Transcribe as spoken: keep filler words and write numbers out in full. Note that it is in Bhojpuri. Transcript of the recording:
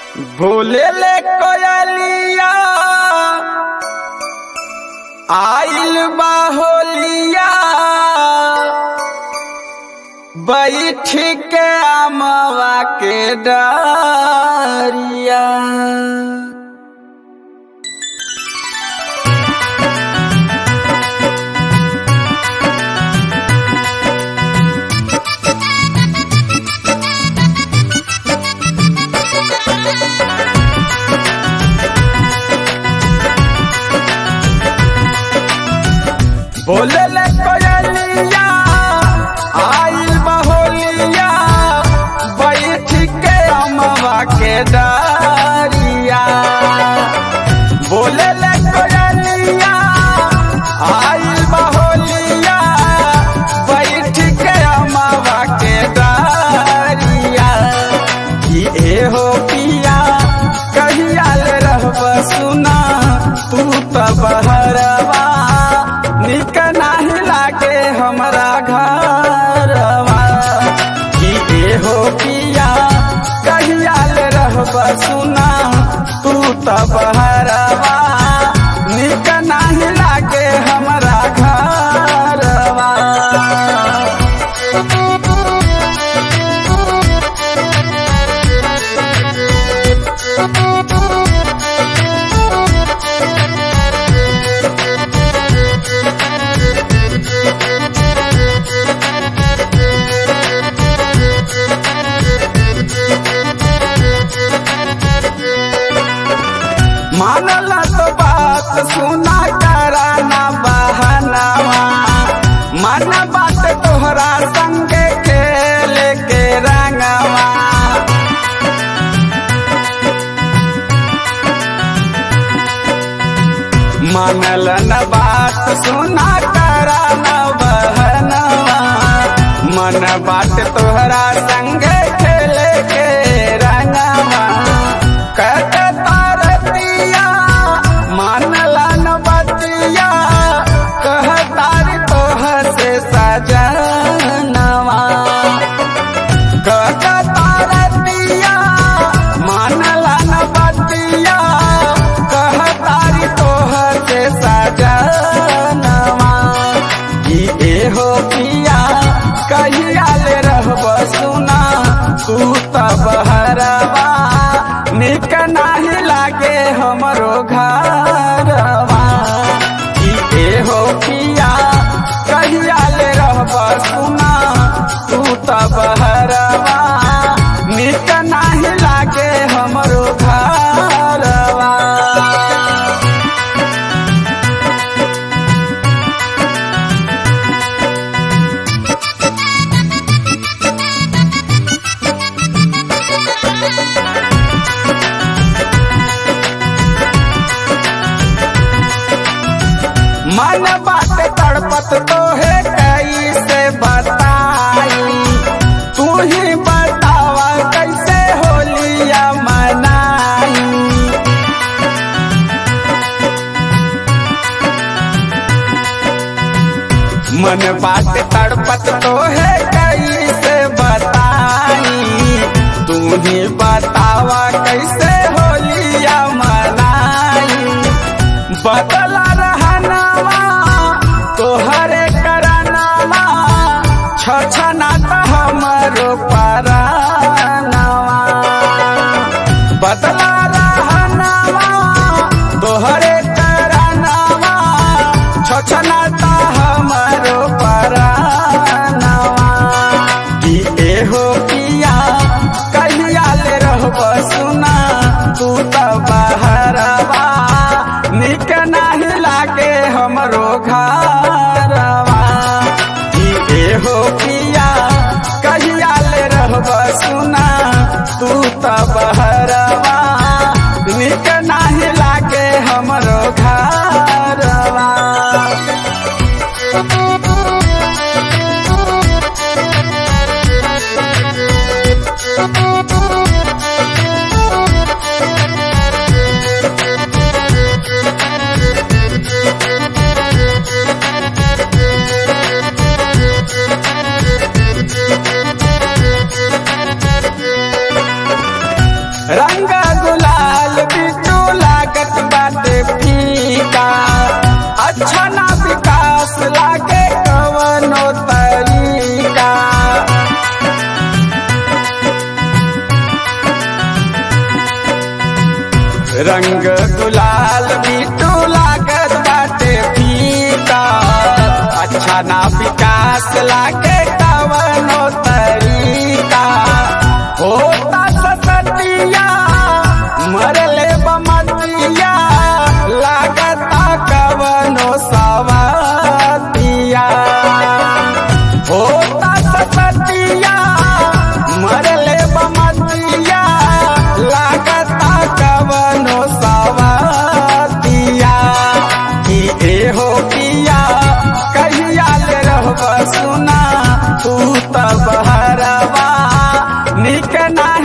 भोले ले कोयलिया आइल बाहोलिया बैठ के आमवा के डारिया। भोले ले कोयलिया आइल बाहोलिया बैठ के अमवा के डारिया। भोले ले कोयलिया आइल बाहोलिया बैठ के अमवा के डारिया। कि ए हो पिया कहिया ले रहब सुना तू त बहरवा निक नाही लागे हमरा घरवा। कि ए हो पिया कहिया ले रहब सुना तू त बहरवा निक नाही लागे हमरा घरवा। मानला तो बात सुना कराना बहनावा मन बात तोहरा संगे खेले के रंगवा। मानल न बात सुना कराना बहनावा मन बात तोहरा संगे खेले के रंगवा। कत मानला न बतिया कहतार तोहर से सजनवा। कहतार दिया मानला न बतिया कहतार तोहर से सजनवा। कि ए हो पिया कहिया ले रहब सुना तू त बहरवा निक नाही लागे हमरो घरवा। कि ए हो पिया कहिया ले रहब सुना तू त बहरवा निक नाही लागे हमरो घरवा। मन बात तड़पत तो है कैसे बताई तू ही बतावा कैसे होलिया मनाई। मन बात तड़पत तो है कैसे बताई तू ही बतावा कैसे होलिया मनाई। बदला रहनवा तोहरे करनवा छछना त हमरो परनवा। बदला रहनवा तोहरे करनवा छछना त हमरो परनवा। कि ए हो पिया कहिया ले रहब सुना तू त बहरवा निक नाही लागे हमरो घरवा। कि ए हो पिया कहिया ले रहब सुना तू त बहरवा निक नाही लागे हमरो घरवा। रंग रंग गुलाल बिटू लागत बाटे फीका अच्छा ना विकास लागे कवनो तरीका होता सतिया मरले बमतिया लागता कवनो सवतिया होता सतिया मरले बमतिया लागता कवनो सवतिया कि एहो पिया कहिया ले रहब सुना तू त बहरवा निक ना